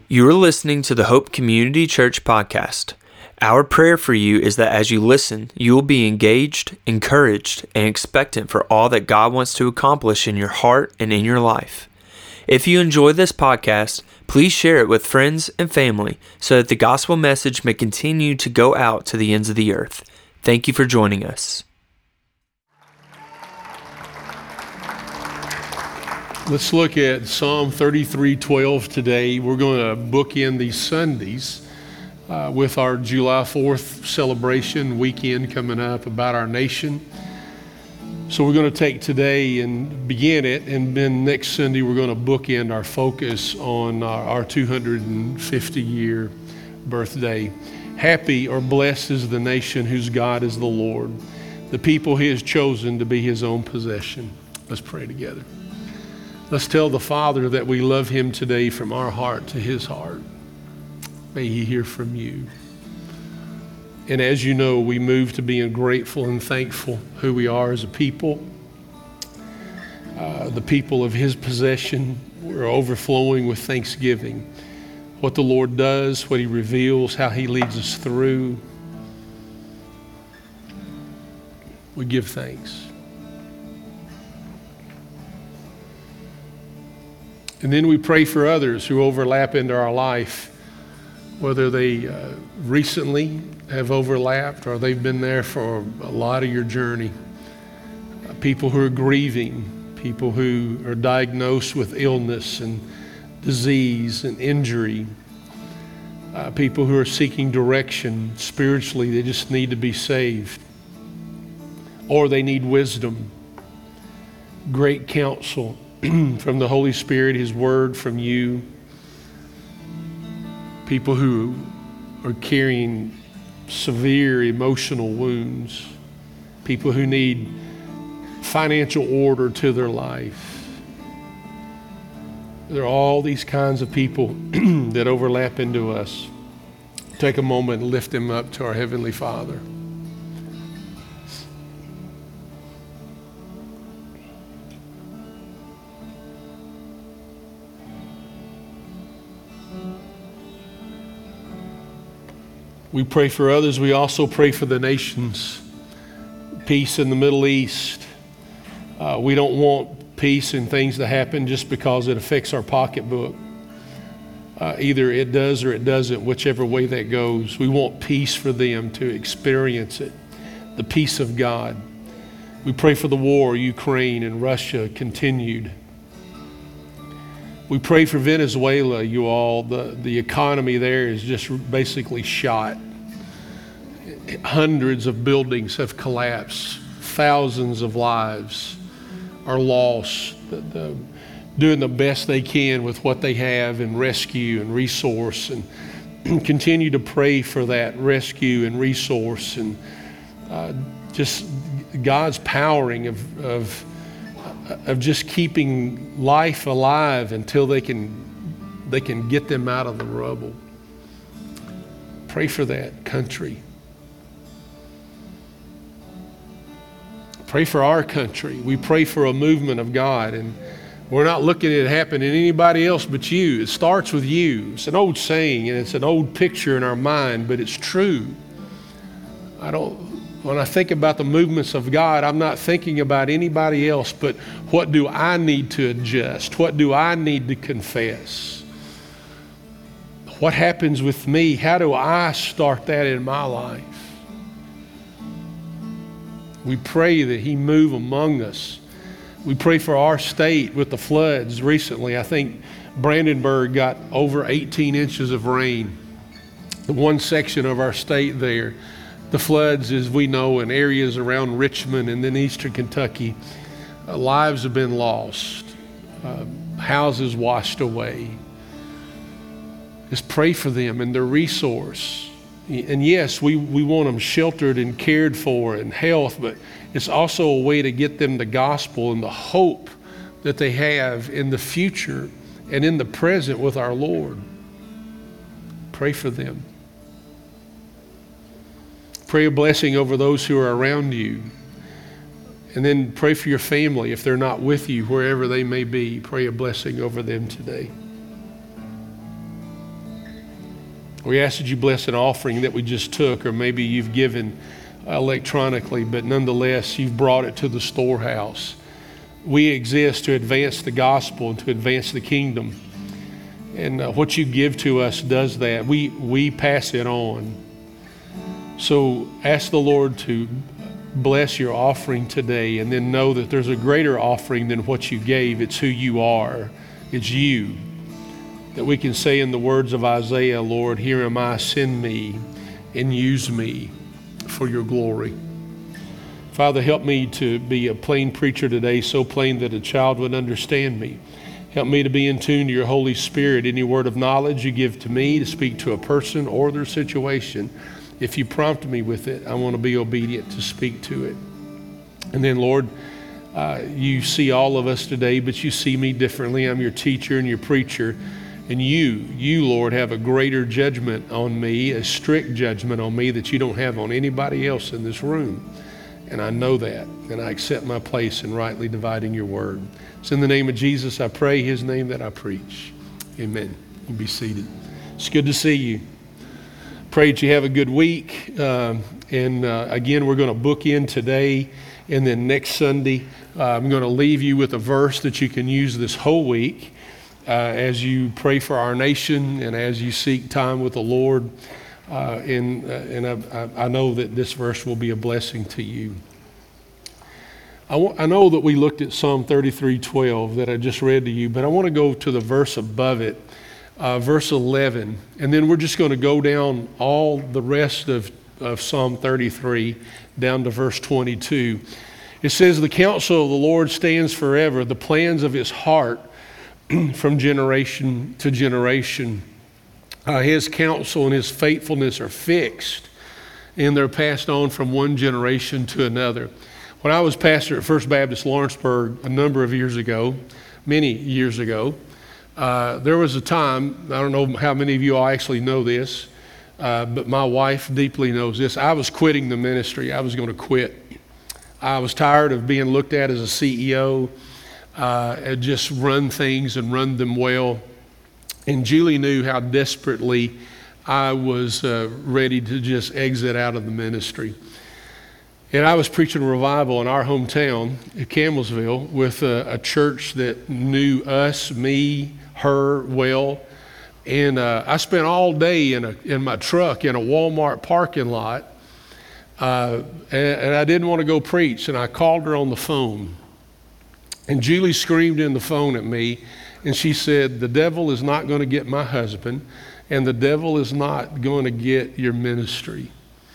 You are listening to the Hope Community Church podcast. Our prayer for you is that as you listen, you will be engaged, encouraged, and expectant for all that God wants to accomplish in your heart and in your life. If you enjoy this podcast, please share it with friends and family so that the gospel message may continue to go out to the ends of the earth. Thank you for joining us. Let's look at Psalm 33:12 today. We're going to bookend these Sundays with our July 4th celebration weekend coming up about our nation. So we're going to take today and begin it, and then next Sunday we're going to bookend our focus on our 250-year birthday. Happy or blessed is the nation whose God is the Lord, the people He has chosen to be His own possession. Let's pray together. Let's tell the Father that we love Him today from our heart to His heart. May He hear from you. And as you know, we move to being grateful and thankful who we are as a people. The people of His possession, we're overflowing with thanksgiving. What the Lord does, what He reveals, how He leads us through. We give thanks. And then we pray for others who overlap into our life, whether they recently have overlapped or they've been there for a lot of your journey. People who are grieving, people who are diagnosed with illness and disease and injury, people who are seeking direction spiritually, they just need to be saved, or they need wisdom, great counsel from the Holy Spirit, His Word from you. People who are carrying severe emotional wounds. People who need financial order to their life. There are all these kinds of people that overlap into us. Take a moment and lift them up to our Heavenly Father. We pray for others. We also pray for the nations. Peace in the Middle East. We don't want peace and things to happen just because it affects our pocketbook. Either it does or it doesn't, whichever way that goes. We want peace for them to experience it, the peace of God. We pray for the war, Ukraine and Russia continued. We pray for Venezuela, you all. The economy there is just basically shot. Hundreds of buildings have collapsed. Thousands of lives are lost. Doing the best they can with what they have in rescue and resource, and continue to pray for that rescue and resource, and just God's powering of just keeping life alive until they can get them out of the rubble. Pray for that country. Pray for our country. We pray for a movement of God, and we're not looking at it happen in anybody else but you. It starts with you. It's an old saying, and it's an old picture in our mind, but it's true. When I think about the movements of God, I'm not thinking about anybody else, but what do I need to adjust? What do I need to confess? What happens with me? How do I start that in my life? We pray that He move among us. We pray for our state with the floods recently. I think Brandenburg got over 18 inches of rain. The one section of our state there. The floods, as we know, in areas around Richmond and then eastern Kentucky, lives have been lost, houses washed away. Just pray for them and their resource. And yes, we want them sheltered and cared for and health, but it's also a way to get them the gospel and the hope that they have in the future and in the present with our Lord. Pray for them. Pray a blessing over those who are around you. And then pray for your family if they're not with you, wherever they may be. Pray a blessing over them today. We ask that you bless an offering that we just took, or maybe you've given electronically, but nonetheless, you've brought it to the storehouse. We exist to advance the gospel and to advance the kingdom. And what you give to us does that. We pass it on. So ask the Lord to bless your offering today, and then know that there's a greater offering than what you gave. It's who you are. It's you. That we can say in the words of Isaiah, Lord, here am I, send me and use me for your glory. Father, help me to be a plain preacher today, so plain that a child would understand me. Help me to be in tune to your Holy Spirit. Any word of knowledge you give to me to speak to a person or their situation, if you prompt me with it, I want to be obedient to speak to it. And then, Lord, you see all of us today, but you see me differently. I'm your teacher and your preacher. And you, Lord, have a greater judgment on me, a strict judgment on me that you don't have on anybody else in this room. And I know that, and I accept my place in rightly dividing your word. It's in the name of Jesus I pray, his name that I preach. Amen. You be seated. It's good to see you. Pray that you have a good week. Again, we're going to book in today, and then next Sunday, I'm going to leave you with a verse that you can use this whole week as you pray for our nation and as you seek time with the Lord. I know that this verse will be a blessing to you. I know that we looked at Psalm 33:12 that I just read to you, but I want to go to the verse above it, verse 11, and then we're just going to go down all the rest of Psalm 33 down to verse 22. It says, the counsel of the Lord stands forever, the plans of his heart from generation to generation. His counsel and his faithfulness are fixed, and they're passed on from one generation to another. When I was pastor at First Baptist Lawrenceburg a number of years ago, many years ago, there was a time, I don't know how many of you all actually know this, but my wife deeply knows this. I was quitting the ministry. I was going to quit. I was tired of being looked at as a CEO, and just run things and run them well. And Julie knew how desperately I was ready to just exit out of the ministry. And I was preaching a revival in our hometown at Campbellsville with a church that knew us, me, her well. And I spent all day in my truck in a Walmart parking lot. And I didn't want to go preach. And I called her on the phone. And Julie screamed in the phone at me. And she said, the devil is not going to get my husband, and the devil is not going to get your ministry.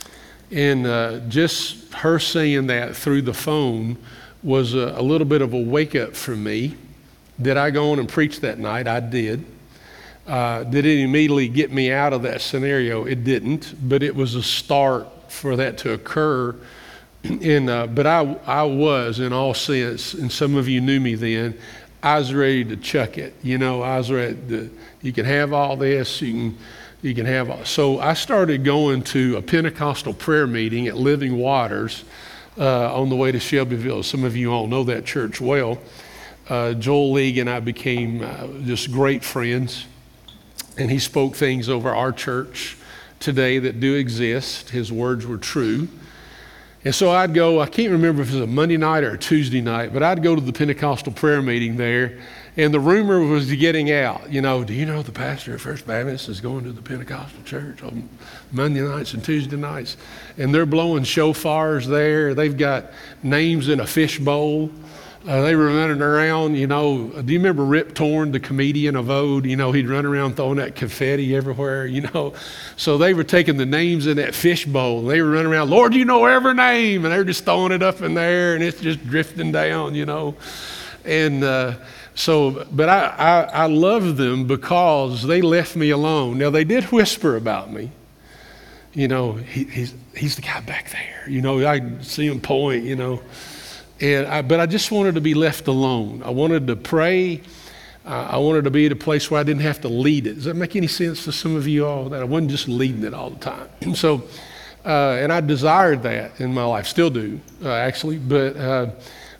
And just her saying that through the phone was a little bit of a wake up for me. Did I go on and preach that night? I did. Did it immediately get me out of that scenario? It didn't, but it was a start for that to occur. But I was, in all sense, and some of you knew me then, I was ready to chuck it. You know, I was ready to, you can have all this, you can have all. So I started going to a Pentecostal prayer meeting at Living Waters on the way to Shelbyville. Some of you all know that church well. Joel League and I became just great friends, and he spoke things over our church today that do exist. His words were true. And so I'd go, I can't remember if it was a Monday night or a Tuesday night, but I'd go to the Pentecostal prayer meeting there, and the rumor was getting out, you know, do you know the pastor at First Baptist is going to the Pentecostal church on Monday nights and Tuesday nights? And they're blowing shofars there. They've got names in a fishbowl. They were running around, you know. Do you remember Rip Torn, the comedian of Ode? You know, he'd run around throwing that confetti everywhere, you know. So they were taking the names in that fishbowl. They were running around, Lord, you know every name. And they were just throwing it up in there, and it's just drifting down, you know. And but I loved them because they left me alone. Now, they did whisper about me. You know, he's the guy back there. You know, I see him point, you know. But I just wanted to be left alone. I wanted to pray. I wanted to be at a place where I didn't have to lead it. Does that make any sense to some of you all? That I wasn't just leading it all the time. And so, and I desired that in my life. Still do, actually. But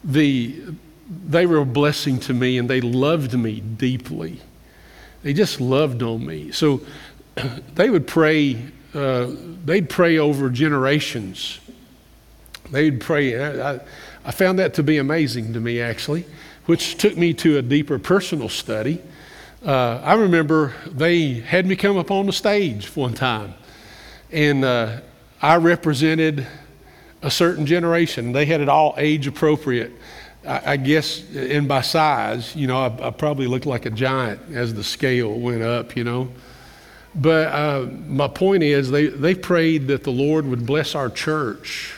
they were a blessing to me, and they loved me deeply. They just loved on me. So they would pray, they'd pray over generations. They'd pray. I found that to be amazing to me, actually, which took me to a deeper personal study. I remember they had me come up on the stage one time, and I represented a certain generation. They had it all age appropriate. I guess, and by size, I probably looked like a giant as the scale went up, But my point is, they prayed that the Lord would bless our church,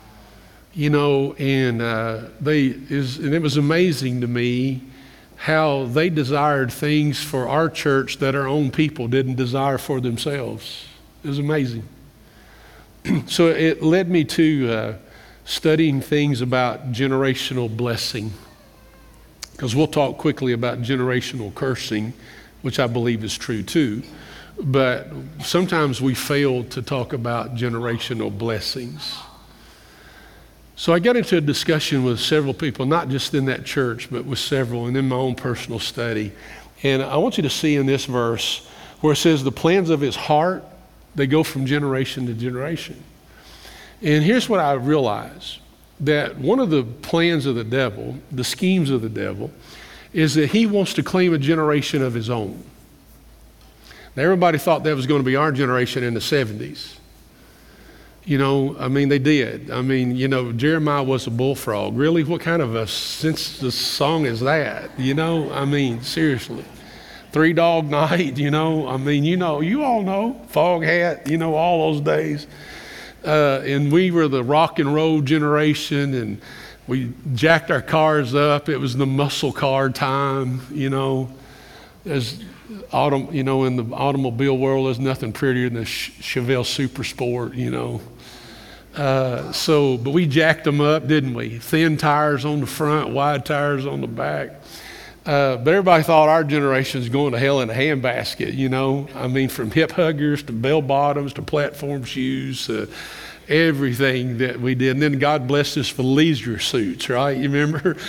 and it was amazing to me how they desired things for our church that our own people didn't desire for themselves. It was amazing. So it led me to studying things about generational blessing, because we'll talk quickly about generational cursing, which I believe is true too. But sometimes we fail to talk about generational blessings. So I got into a discussion with several people, not just in that church, but with several, and in my own personal study. And I want you to see in this verse where it says the plans of his heart, they go from generation to generation. And here's what I realize, that one of the plans of the devil, the schemes of the devil, is that he wants to claim a generation of his own. Now, everybody thought that was going to be our generation in the 70s. They did. Jeremiah was a bullfrog. Really? What kind of a senseless song is that? Seriously. Three Dog Night, you all know, Fog Hat, all those days. And we were the rock and roll generation, and we jacked our cars up. It was the muscle car time, As in the automobile world, there's nothing prettier than a Chevelle Super Sport, but we jacked them up, didn't we? Thin tires on the front, wide tires on the back. But everybody thought our generation was going to hell in a handbasket, from hip huggers to bell bottoms to platform shoes, everything that we did. And then God blessed us for leisure suits, right? You remember?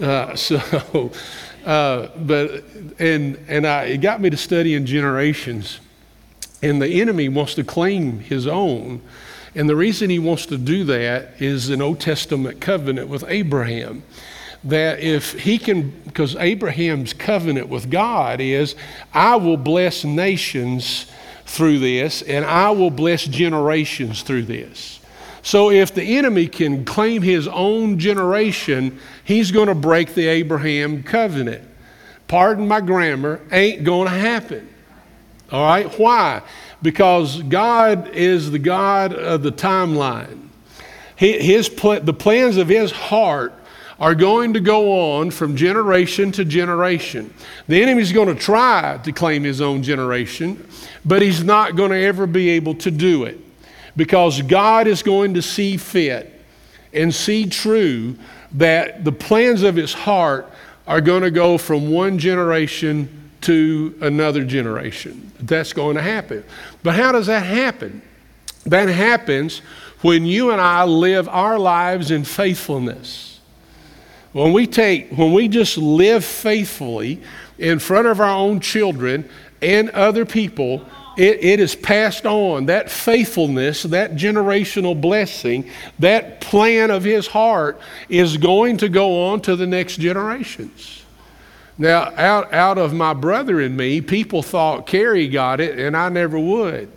It got me to studying generations. And the enemy wants to claim his own. And the reason he wants to do that is an Old Testament covenant with Abraham. That if he can, because Abraham's covenant with God is, I will bless nations through this, and I will bless generations through this. So if the enemy can claim his own generation, he's going to break the Abraham covenant. Pardon my grammar, ain't going to happen. All right, why? Because God is the God of the timeline. The plans of his heart are going to go on from generation to generation. The enemy's going to try to claim his own generation, but he's not going to ever be able to do it, because God is going to see fit and see true that the plans of his heart are going to go from one generation to another generation. That's going to happen. But how does that happen? That happens when you and I live our lives in faithfulness. When we just live faithfully in front of our own children and other people, it is passed on. That faithfulness, that generational blessing, that plan of his heart is going to go on to the next generations. Now, out of my brother and me, people thought Kerry got it and I never would.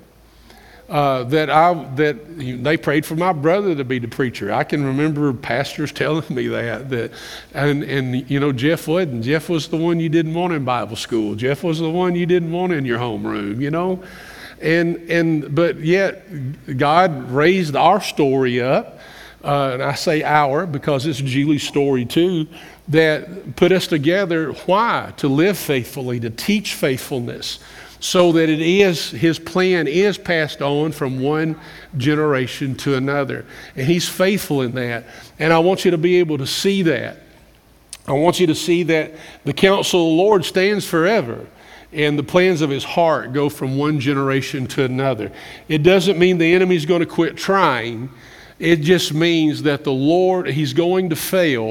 That they prayed for my brother to be the preacher. I can remember pastors telling me that Jeff wasn't. Jeff was the one you didn't want in Bible school. Jeff was the one you didn't want in your homeroom, but yet God raised our story up, and I say our because it's Julie's story too, that put us together. Why? To live faithfully, to teach faithfulness, so that his plan is passed on from one generation to another. And he's faithful in that. And I want you to be able to see that. I want you to see that the counsel of the Lord stands forever, and the plans of his heart go from one generation to another. It doesn't mean the enemy's going to quit trying. It just means that the Lord, he's going to fail,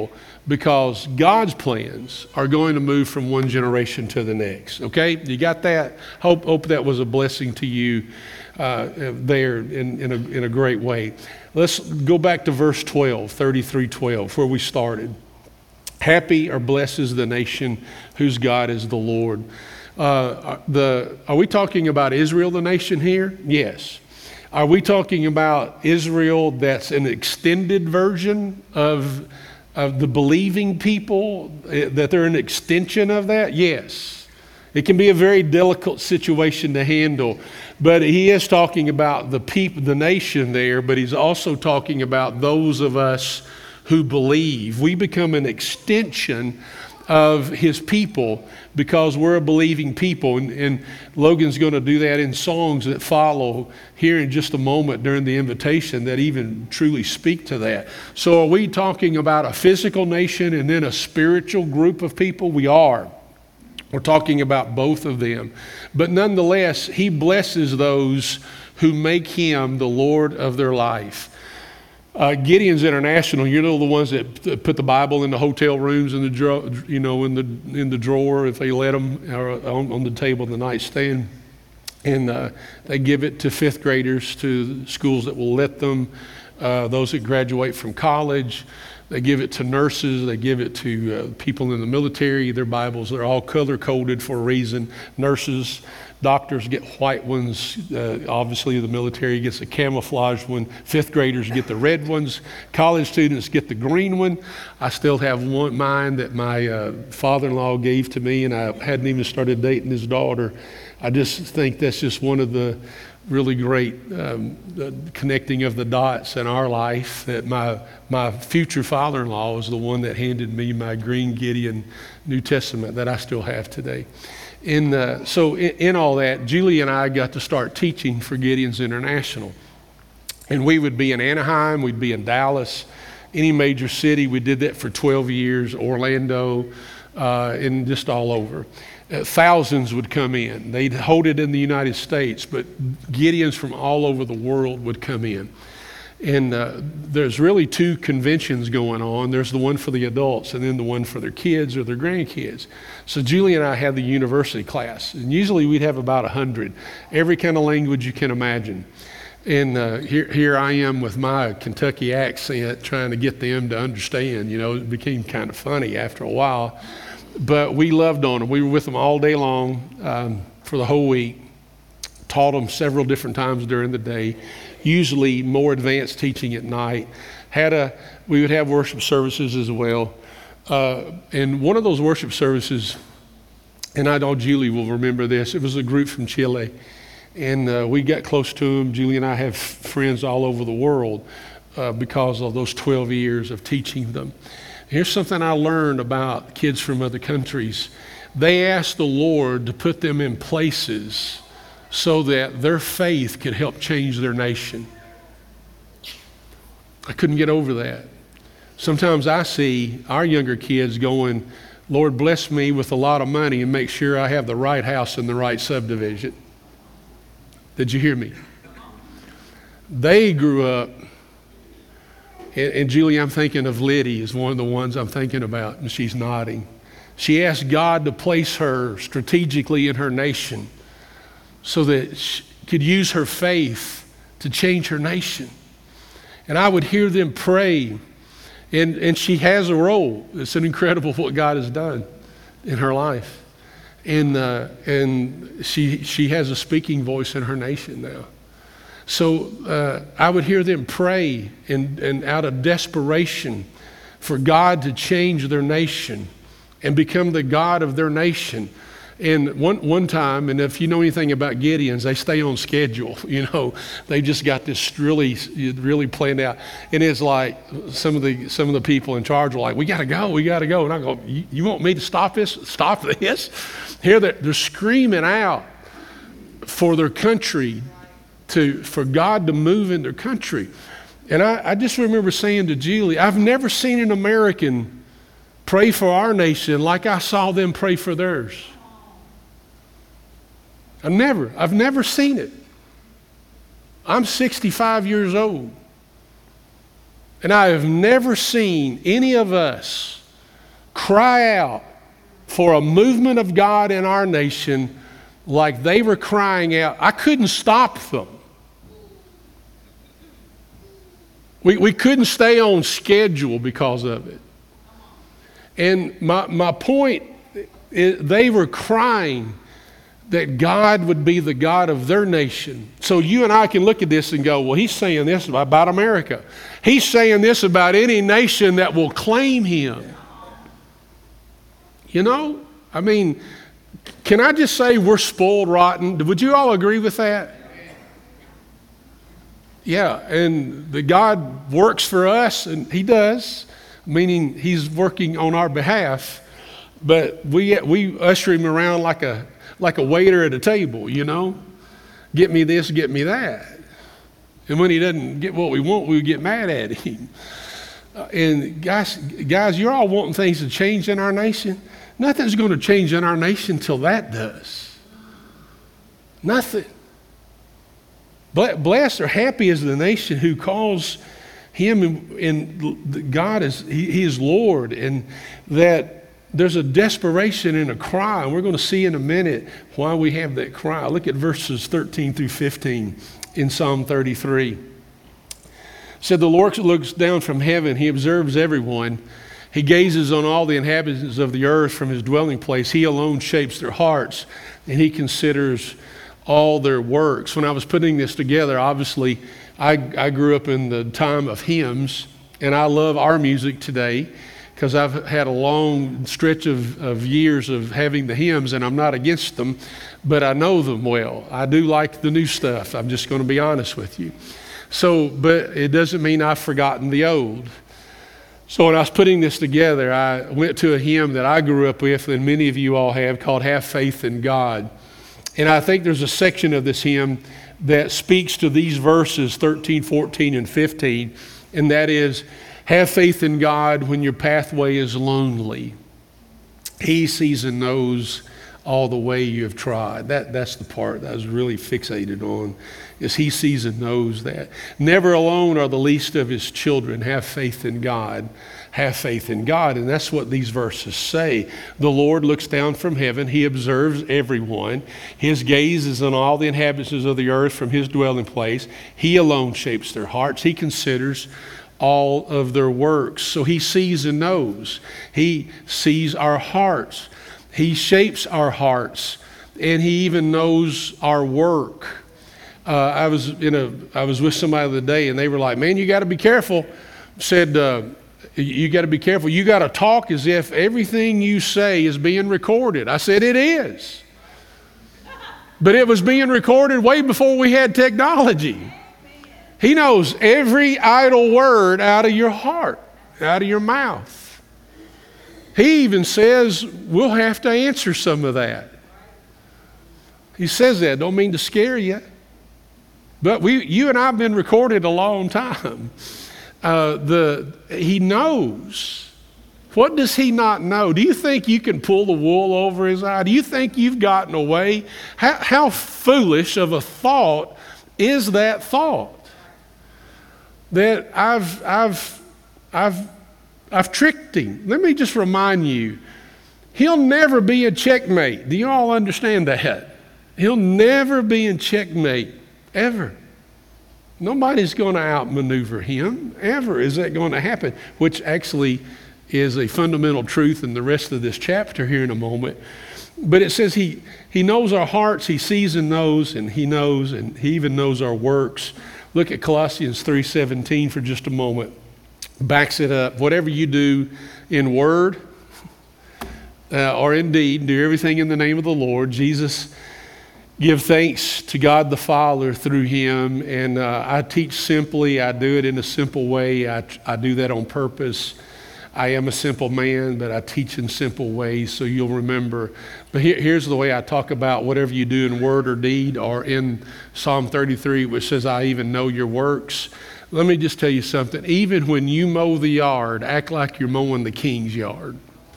because God's plans are going to move from one generation to the next. Okay, you got that? Hope that was a blessing to you there in a great way. Let's go back to verse 12, 33:12, where we started. Happy or blessed is the nation whose God is the Lord. Are we talking about Israel, the nation here? Yes. Are we talking about Israel that's an extended version of the believing people, that they're an extension of that? Yes. It can be a very delicate situation to handle, but he is talking about the people, the nation there, but he's also talking about those of us who believe. We become an extension of his people because we're a believing people. And Logan's going to do that in songs that follow here in just a moment during the invitation that even truly speak to that. So are we talking about a physical nation and then a spiritual group of people? We are. We're talking about both of them. But nonetheless, he blesses those who make him the Lord of their life. Gideon's International, you know, the ones that put the Bible in the hotel rooms in the drawer if they let them, or on the table, the nightstand, and they give it to fifth graders, to schools that will let them, those that graduate from college. They give it to nurses. They give it to people in the military. Their Bibles, they're all color-coded for a reason. Nurses, doctors get white ones. Obviously, the military gets a camouflage one. Fifth graders get the red ones. College students get the green one. I still have mine that my father-in-law gave to me, and I hadn't even started dating his daughter. I just think that's just one of the really great connecting of the dots in our life, that my future father-in-law is the one that handed me my green Gideon New Testament that I still have today. And so in all that, Julie and I got to start teaching for Gideon's International. And we would be in Anaheim, we'd be in Dallas, any major city. We did that for 12 years, Orlando, and just all over. Thousands would come in. They'd hold it in the United States, but Gideons from all over the world would come in. And there's really two conventions going on. There's the one for the adults and then the one for their kids or their grandkids. So Julie and I had the university class, and usually we'd have about 100, every kind of language you can imagine. And here I am with my Kentucky accent trying to get them to understand. You know, it became kind of funny after a while. But we loved on them. We were with them all day long for the whole week. Taught them several different times during the day, usually more advanced teaching at night. We would have worship services as well. And one of those worship services, and I know Julie will remember this, it was a group from Chile. And we got close to them. Julie and I have friends all over the world because of those 12 years of teaching them. Here's something I learned about kids from other countries. They asked the Lord to put them in places so that their faith could help change their nation. I couldn't get over that. Sometimes I see our younger kids going, Lord, bless me with a lot of money and make sure I have the right house in the right subdivision. Did you hear me? They grew up. And Julie, I'm thinking of Liddy is one of the ones I'm thinking about, and she's nodding. She asked God to place her strategically in her nation so that she could use her faith to change her nation. And I would hear them pray, and she has a role. It's an incredible what God has done in her life. And she has a speaking voice in her nation now. So I would hear them pray and out of desperation for God to change their nation and become the God of their nation. And one time, and if you know anything about Gideons, they stay on schedule. You know, they just got this really planned out. And it's like some of the people in charge are like, we got to go. And I go, you want me to stop this? Stop this? Here they're screaming out for their country, for God to move in their country. And I just remember saying to Julie, I've never seen an American pray for our nation like I saw them pray for theirs. I've never seen it. I'm 65 years old. And I have never seen any of us cry out for a movement of God in our nation like they were crying out. I couldn't stop them. We couldn't stay on schedule because of it. And my point is they were crying that God would be the God of their nation. So you and I can look at this and go, well, he's saying this about America. He's saying this about any nation that will claim him. You know, I mean, can I just say we're spoiled rotten? Would you all agree with that? Yeah, and the God works for us, and he does, meaning he's working on our behalf, but we usher him around like a waiter at a table, you know? Get me this, get me that. And when he doesn't get what we want, we get mad at him. And guys, you're all wanting things to change in our nation. Nothing's going to change in our nation till that does. Nothing. Blessed or happy is the nation who calls him and God is he is Lord, and that there's a desperation and a cry, and we're going to see in a minute why we have that cry. Look at verses 13 through 15 in Psalm 33. It said, the Lord looks down from heaven, he observes everyone. He gazes on all the inhabitants of the earth from his dwelling place. He alone shapes their hearts, and he considers all their works. When I was putting this together, obviously, I grew up in the time of hymns, and I love our music today because I've had a long stretch of years of having the hymns, and I'm not against them, but I know them well. I do like the new stuff. I'm just going to be honest with you. So, but it doesn't mean I've forgotten the old. So when I was putting this together, I went to a hymn that I grew up with, and many of you all have, called Have Faith in God. And I think there's a section of this hymn that speaks to these verses 13, 14, and 15, and that is, have faith in God when your pathway is lonely. He sees and knows all the way you have tried. That's the part that I was really fixated on, is he sees and knows that. Never alone are the least of his children. Have faith in God. Have faith in God. And that's what these verses say. The Lord looks down from heaven. He observes everyone. His gaze is on all the inhabitants of the earth from his dwelling place. He alone shapes their hearts. He considers all of their works. So he sees and knows. He sees our hearts. He shapes our hearts, and he even knows our work. I was with somebody the other day, and they were like, man, you got to be careful. Said, you got to be careful. You got to talk as if everything you say is being recorded. I said, it is. But it was being recorded way before we had technology. He knows every idle word out of your heart, out of your mouth. He even says we'll have to answer some of that. He says that. Don't mean to scare you. But you and I have been recorded a long time. He knows. What does he not know? Do you think you can pull the wool over his eye? Do you think you've gotten away? How foolish of a thought is that thought? That I've tricked him. Let me just remind you, he'll never be a checkmate. Do you all understand that? He'll never be in checkmate, ever. Nobody's going to outmaneuver him, ever. Is that going to happen? Which actually is a fundamental truth in the rest of this chapter here in a moment. But it says he knows our hearts, he sees and he knows, and he even knows our works. Look at Colossians 3:17 for just a moment. Backs it up. Whatever you do in word or in deed, do everything in the name of the Lord. Jesus, give thanks to God the Father through him. And I teach simply. I do it in a simple way. I do that on purpose. I am a simple man, but I teach in simple ways so you'll remember. But here's the way I talk about whatever you do in word or deed, or in Psalm 33, which says, I even know your works. Let me just tell you something. Even when you mow the yard, act like you're mowing the king's yard.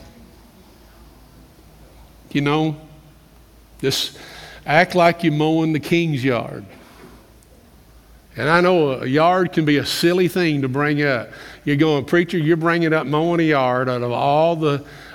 You know, just act like you're mowing the king's yard. And I know a yard can be a silly thing to bring up. You're going, preacher, you're bringing up mowing a yard out of all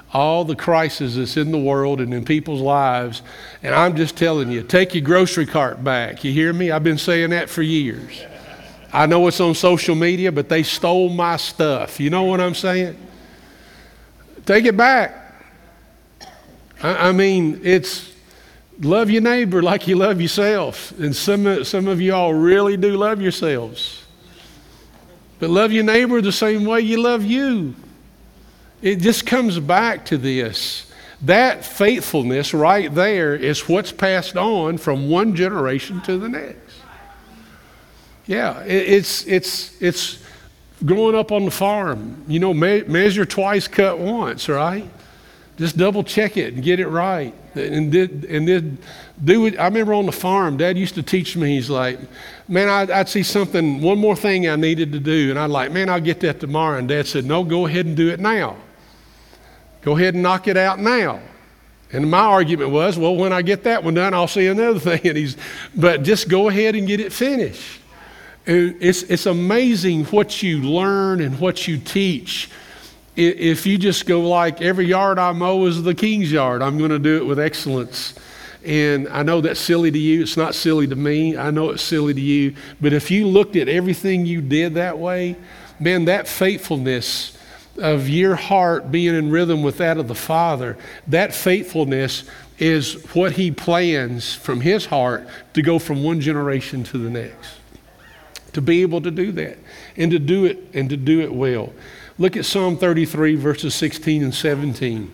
all the crisis that's in the world and in people's lives. And I'm just telling you, take your grocery cart back. You hear me? I've been saying that for years. I know it's on social media, but they stole my stuff. You know what I'm saying? Take it back. I mean, it's love your neighbor like you love yourself. And some of you all really do love yourselves. But love your neighbor the same way you love you. It just comes back to this. That faithfulness right there is what's passed on from one generation to the next. Yeah, it's growing up on the farm. You know, measure twice, cut once, right? Just double check it and get it right. And then do it. I remember on the farm, Dad used to teach me, he's like, man, I'd see something, one more thing I needed to do. And I'd like, man, I'll get that tomorrow. And Dad said, no, go ahead and do it now. Go ahead and knock it out now. And my argument was, well, when I get that one done, I'll see another thing. But just go ahead and get it finished. And it's amazing what you learn and what you teach. If you just go like, every yard I mow is the king's yard, I'm going to do it with excellence. And I know that's silly to you. It's not silly to me. I know it's silly to you. But if you looked at everything you did that way, man, that faithfulness of your heart being in rhythm with that of the Father, that faithfulness is what he plans from his heart to go from one generation to the next. To be able to do that and to do it well. Look at Psalm 33 verses 16 and 17.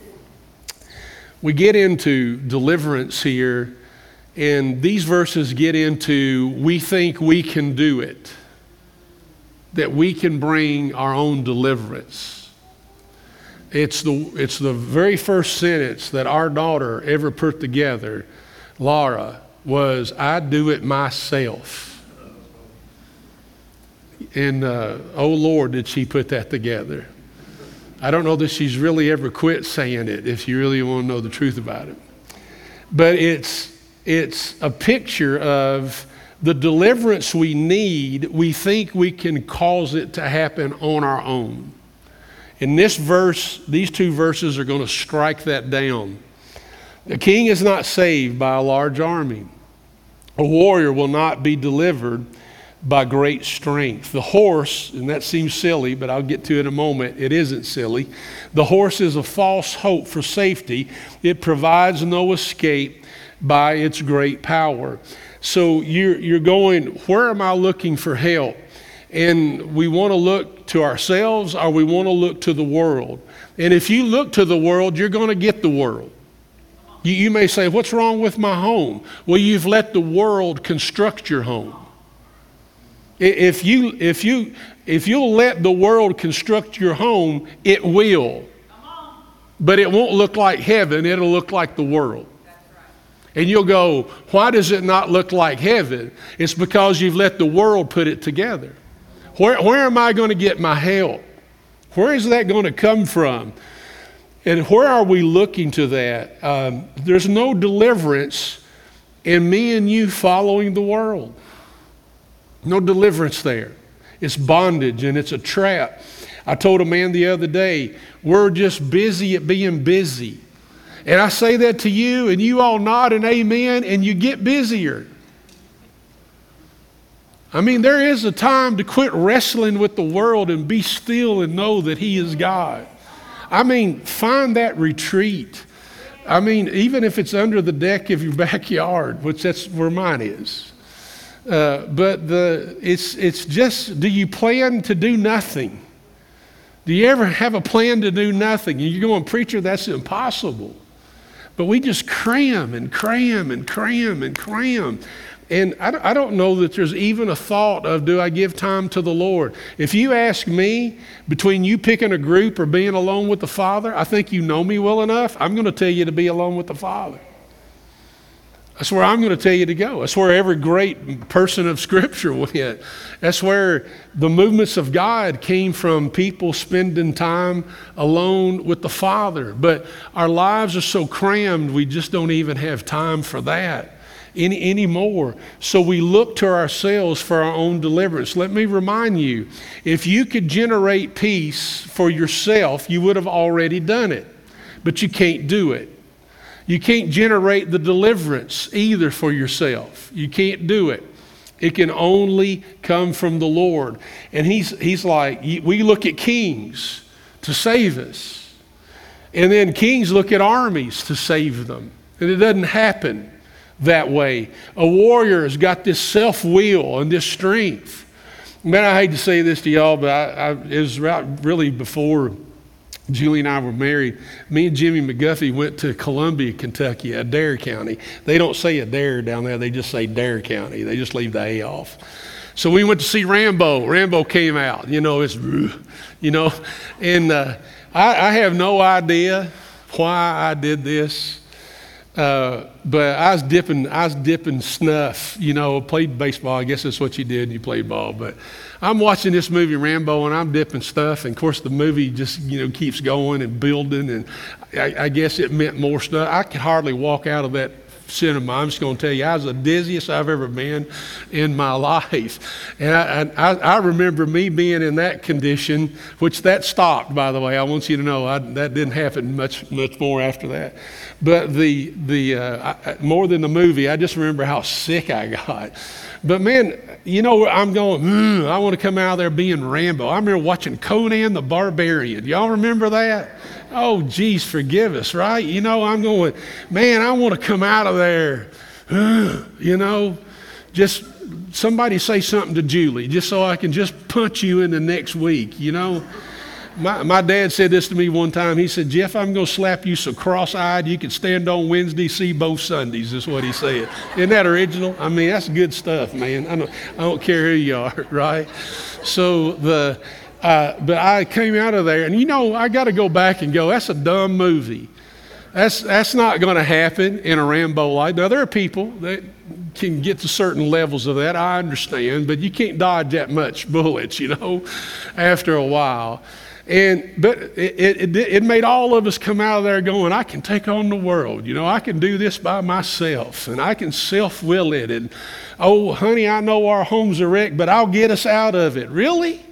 We get into deliverance here, and these verses get into we think we can do it. That we can bring our own deliverance. It's the very first sentence that our daughter ever put together, Laura, was, I do it myself. And oh Lord, did she put that together. I don't know that she's really ever quit saying it, if you really want to know the truth about it. But it's a picture of the deliverance we need. We think we can cause it to happen on our own. In this verse, these two verses are going to strike that down. The king is not saved by a large army. A warrior will not be delivered by great strength. The horse, and that seems silly, but I'll get to it in a moment, it isn't silly. The horse is a false hope for safety. It provides no escape by its great power. So you're going, where am I looking for help? And we want to look to ourselves, or we want to look to the world. And if you look to the world, you're going to get the world. You may say, what's wrong with my home? Well, you've let the world construct your home. If you'll let the world construct your home, it will. But it won't look like heaven, it'll look like the world. And you'll go, why does it not look like heaven? It's because you've let the world put it together. Where am I going to get my help? Where is that going to come from? And where are we looking to that? There's no deliverance in me and you following the world. No deliverance there. It's bondage and it's a trap. I told a man the other day, we're just busy at being busy. And I say that to you, and you all nod and amen, and you get busier. I mean, there is a time to quit wrestling with the world and be still and know that he is God. I mean, find that retreat. I mean, even if it's under the deck of your backyard, which that's where mine is. But it's just, do you plan to do nothing? Do you ever have a plan to do nothing? And you're going, preacher, that's impossible. But we just cram and cram and cram and cram. And I don't know that there's even a thought of, do I give time to the Lord? If you ask me, between you picking a group or being alone with the Father, I think you know me well enough. I'm going to tell you to be alone with the Father. That's where I'm going to tell you to go. That's where every great person of Scripture went. That's where the movements of God came from, people spending time alone with the Father. But our lives are so crammed, we just don't even have time for that anymore. So we look to ourselves for our own deliverance. Let me remind you, if you could generate peace for yourself, you would have already done it. but you can't do it. You can't generate the deliverance either for yourself. You can't do it. It can only come from the Lord. And he's like, we look at kings to save us. And then kings look at armies to save them. And it doesn't happen that way. A warrior has got this self-will and this strength. Man, I hate to say this to y'all, but it was really before Julie and I were married. Me and Jimmy McGuffey went to Columbia, Kentucky, Adair County. They don't say Adair down there. They just say Dare County. They just leave the A off. So we went to see Rambo. Rambo came out. And I have no idea why I did this. But I was dipping snuff, played baseball. I guess that's what you did. You played ball. But I'm watching this movie Rambo, and I'm dipping stuff. And of course, the movie just keeps going and building. And I guess it meant more stuff. I could hardly walk out of that cinema. I'm just going to tell you, I was the dizziest I've ever been in my life. And I remember me being in that condition, which that stopped, by the way. I want you to know that didn't happen much more after that. But more than the movie, I just remember how sick I got. But man, I'm going, I want to come out of there being Rambo. I remember watching Conan the Barbarian. Y'all remember that? Oh, geez, forgive us, right? I'm going, man, I want to come out of there, just somebody say something to Julie, just so I can just punch you in the next week, My dad said this to me one time. He said, Jeff, I'm going to slap you so cross-eyed you can stand on Wednesday, see both Sundays, is what he said. Isn't that original? I mean, that's good stuff, man. I don't care who you are, right? So but I came out of there, and I got to go back and go, that's a dumb movie. That's not going to happen in a Rambo life. Now, there are people that can get to certain levels of that, I understand, but you can't dodge that much bullets, after a while. But it made all of us come out of there going, I can take on the world. I can do this by myself, and I can self-will it. And, oh, honey, I know our home's a wreck, but I'll get us out of it. Really?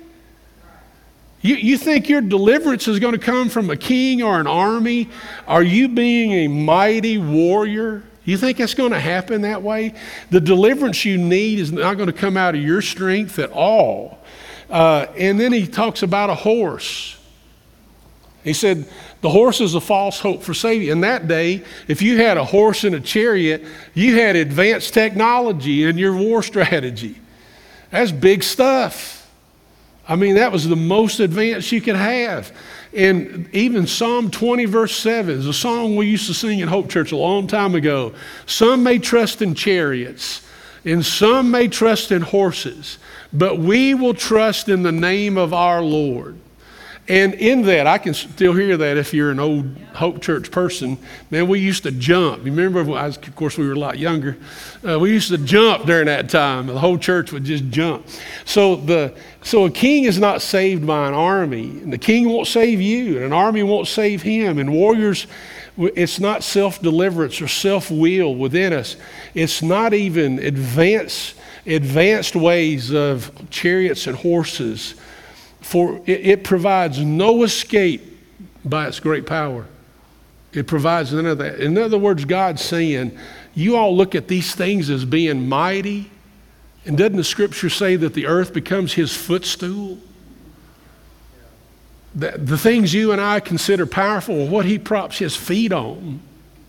You think your deliverance is going to come from a king or an army? Are you being a mighty warrior? You think that's going to happen that way? The deliverance you need is not going to come out of your strength at all. And then he talks about a horse. He said, the horse is a false hope for saving. In that day, if you had a horse and a chariot, you had advanced technology in your war strategy. That's big stuff. I mean, that was the most advanced you could have. And even Psalm 20 verse 7 is a song we used to sing in Hope Church a long time ago. Some may trust in chariots, and some may trust in horses, but we will trust in the name of our Lord. And in that, I can still hear that if you're an old Hope Church person. Man, we used to jump. You remember, of course, we were a lot younger. We used to jump during that time. The whole church would just jump. So a king is not saved by an army. And the king won't save you, and an army won't save him. And warriors, it's not self-deliverance or self-will within us. It's not even advanced ways of chariots and horses. For it provides no escape by its great power. It provides none of that. In other words, God's saying, you all look at these things as being mighty. And doesn't the scripture say that the earth becomes his footstool? The things you and I consider powerful are what he props his feet on.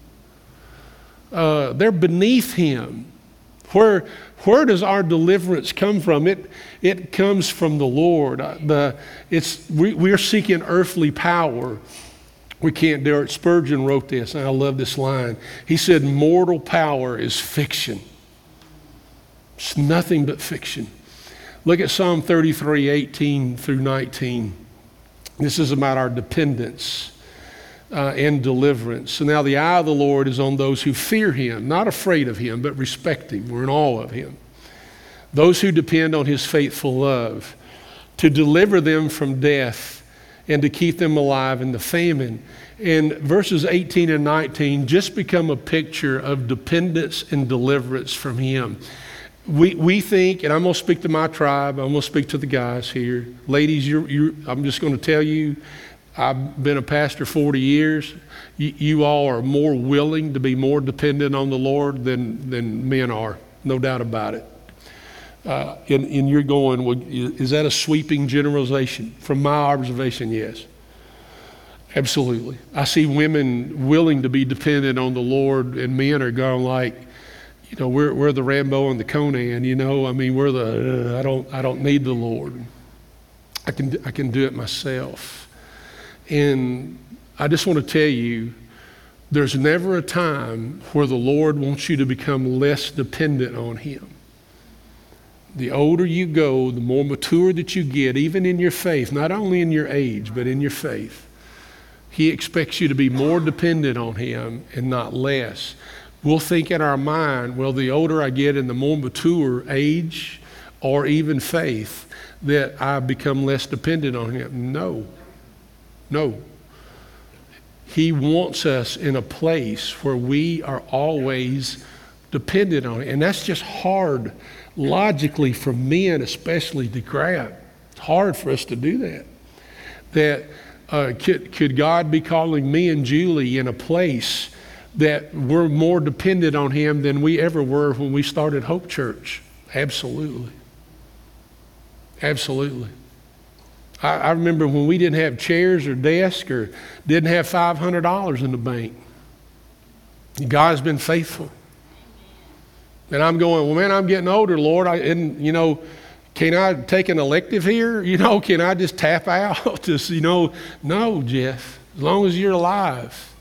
They're beneath him. Where does our deliverance come from? It comes from the Lord. We're seeking earthly power. We can't do it. Spurgeon wrote this, and I love this line. He said, mortal power is fiction. It's nothing but fiction. Look at Psalm 33, 18 through 19. This is about our dependence and deliverance. So now the eye of the Lord is on those who fear him, not afraid of him, but respect him. We're in awe of him. Those who depend on his faithful love, to deliver them from death and to keep them alive in the famine. And verses 18 and 19 just become a picture of dependence and deliverance from him. We think, and I'm going to speak to my tribe, I'm going to speak to the guys here. Ladies, I'm just going to tell you, I've been a pastor 40 years. You all are more willing to be more dependent on the Lord than men are, no doubt about it. And you're going, well, is that a sweeping generalization? From my observation, yes. Absolutely. I see women willing to be dependent on the Lord, and men are going like, we're the Rambo and the Conan, we're the, I don't need the Lord. I can do it myself. And I just want to tell you, there's never a time where the Lord wants you to become less dependent on Him. The older you go, the more mature that you get, even in your faith, not only in your age, but in your faith. He expects you to be more dependent on Him and not less. We'll think in our mind, well, the older I get and the more mature age or even faith, that I become less dependent on Him. No. He wants us in a place where we are always dependent on Him. And that's just hard, logically, for men especially, to grab. It's hard for us to do that. Could God be calling me and Julie in a place that we're more dependent on Him than we ever were when we started Hope Church? Absolutely. Absolutely. I remember when we didn't have chairs or desks or didn't have $500 in the bank. God's been faithful. And I'm going, well, man, I'm getting older, Lord. Can I take an elective here? Can I just tap out? No, Jeff, as long as you're alive.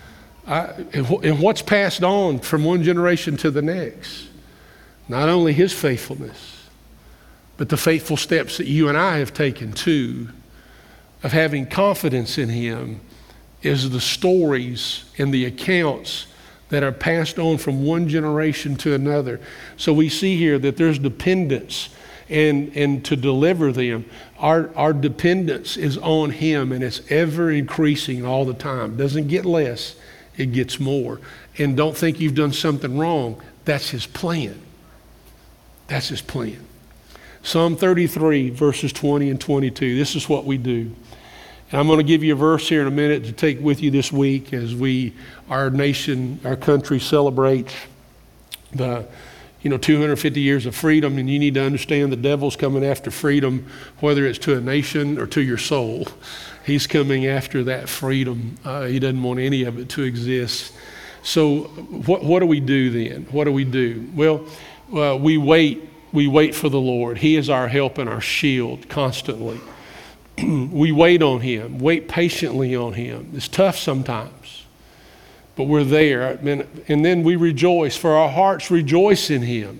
And what's passed on from one generation to the next? Not only His faithfulness, but the faithful steps that you and I have taken too, of having confidence in Him, is the stories and the accounts that are passed on from one generation to another. So we see here that there's dependence, and to deliver them, our dependence is on Him, and it's ever increasing all the time. It doesn't get less, it gets more. And don't think you've done something wrong. That's His plan. That's His plan. Psalm 33, verses 20 and 22. This is what we do. And I'm going to give you a verse here in a minute to take with you this week as our nation, our country celebrates the 250 years of freedom. And you need to understand the devil's coming after freedom, whether it's to a nation or to your soul. He's coming after that freedom. He doesn't want any of it to exist. So what do we do then? What do we do? Well, we wait. We wait for the Lord. He is our help and our shield constantly. We wait on Him, wait patiently on Him. It's tough sometimes, but we're there. And then we rejoice, for our hearts rejoice in Him.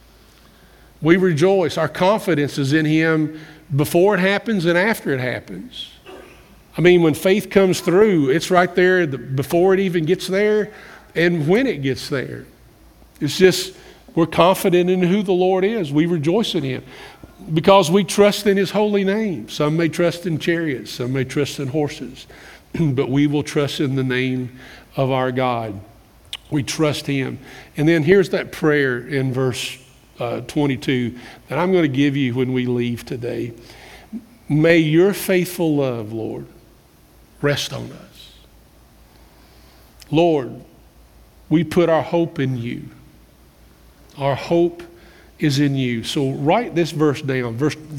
We rejoice. Our confidence is in Him before it happens and after it happens. When faith comes through, it's right there before it even gets there and when it gets there. It's just, we're confident in who the Lord is. We rejoice in Him because we trust in His holy name. Some may trust in chariots, some may trust in horses, but we will trust in the name of our God. We trust Him. And then here's that prayer in verse 22 that I'm going to give you when we leave today. May your faithful love, Lord, rest on us. Lord, we put our hope in You. Our hope is in You. So write this verse down,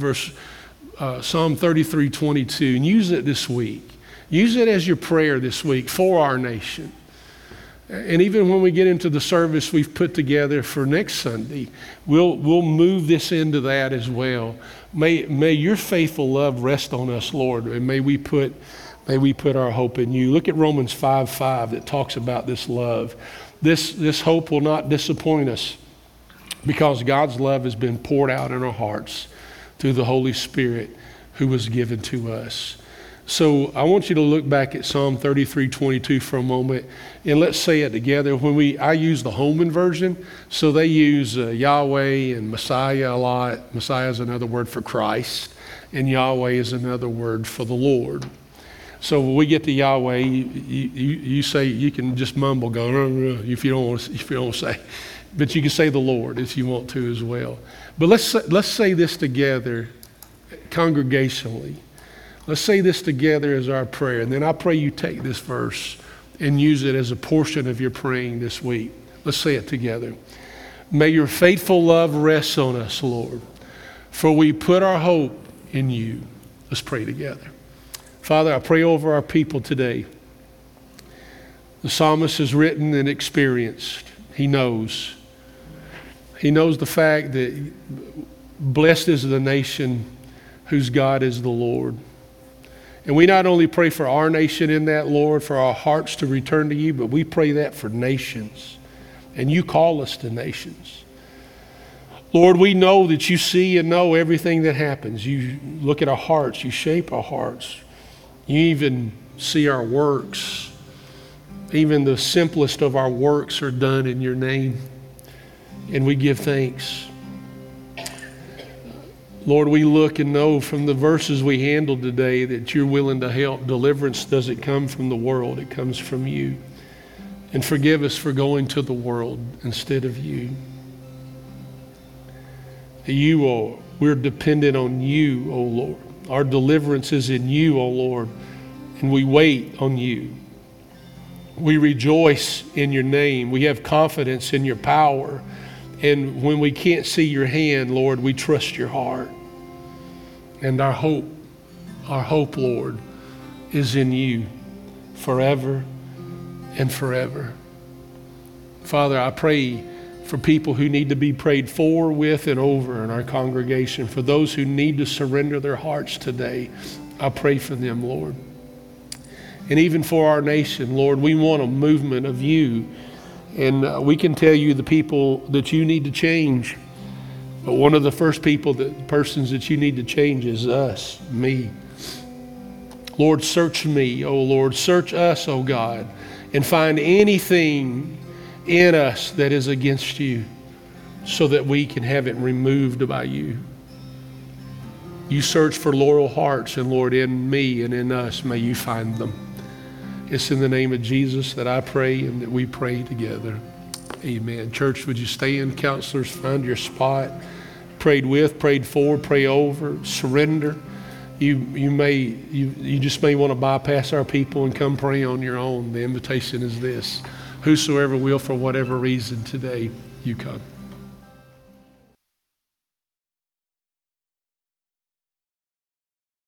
Psalm 33:22, and use it this week. Use it as your prayer this week for our nation. And even when we get into the service we've put together for next Sunday, we'll move this into that as well. May Your faithful love rest on us, Lord, and may we put our hope in You. Look at Romans 5:5 that talks about this love. This hope will not disappoint us, because God's love has been poured out in our hearts through the Holy Spirit who was given to us. So I want you to look back at Psalm 33:22 for a moment, and let's say it together. I use the Holman version, so they use Yahweh and Messiah a lot. Messiah is another word for Christ, and Yahweh is another word for the Lord. So when we get to Yahweh, you say, you can just mumble, go, if you don't want to say. But you can say the Lord if you want to as well. But let's say this together congregationally. Let's say this together as our prayer, and then I pray you take this verse and use it as a portion of your praying this week. Let's say it together. May your faithful love rest on us, Lord, for we put our hope in you. Let's pray together. Father, I pray over our people today. The psalmist has written and experienced. He knows. He knows the fact that blessed is the nation whose God is the Lord. And we not only pray for our nation in that, Lord, for our hearts to return to you, but we pray that for nations. And you call us to nations. Lord, we know that you see and know everything that happens. You look at our hearts. You shape our hearts. You even see our works. Even the simplest of our works are done in your name. And we give thanks. Lord, we look and know from the verses we handled today that you're willing to help. Deliverance doesn't come from the world. It comes from you. And forgive us for going to the world instead of you. We're dependent on you, O Lord. Our deliverance is in you, O Lord. And we wait on you. We rejoice in your name. We have confidence in your power. And when we can't see your hand, Lord, we trust your heart. And our hope, Lord, is in you forever and forever. Father, I pray for people who need to be prayed for, with, and over in our congregation. For those who need to surrender their hearts today, I pray for them, Lord. And even for our nation, Lord, we want a movement of you. And we can tell you the people that you need to change. But one of the first persons that you need to change is us, me. Lord, search me, oh Lord. Search us, oh God, and find anything in us that is against you so that we can have it removed by you. You search for loyal hearts, and Lord, in me and in us, may you find them. It's in the name of Jesus that I pray and that we pray together. Amen. Church, would you stand? Counselors, find your spot. Prayed with, prayed for, pray over, surrender. You just may want to bypass our people and come pray on your own. The invitation is this. Whosoever will, for whatever reason today, you come.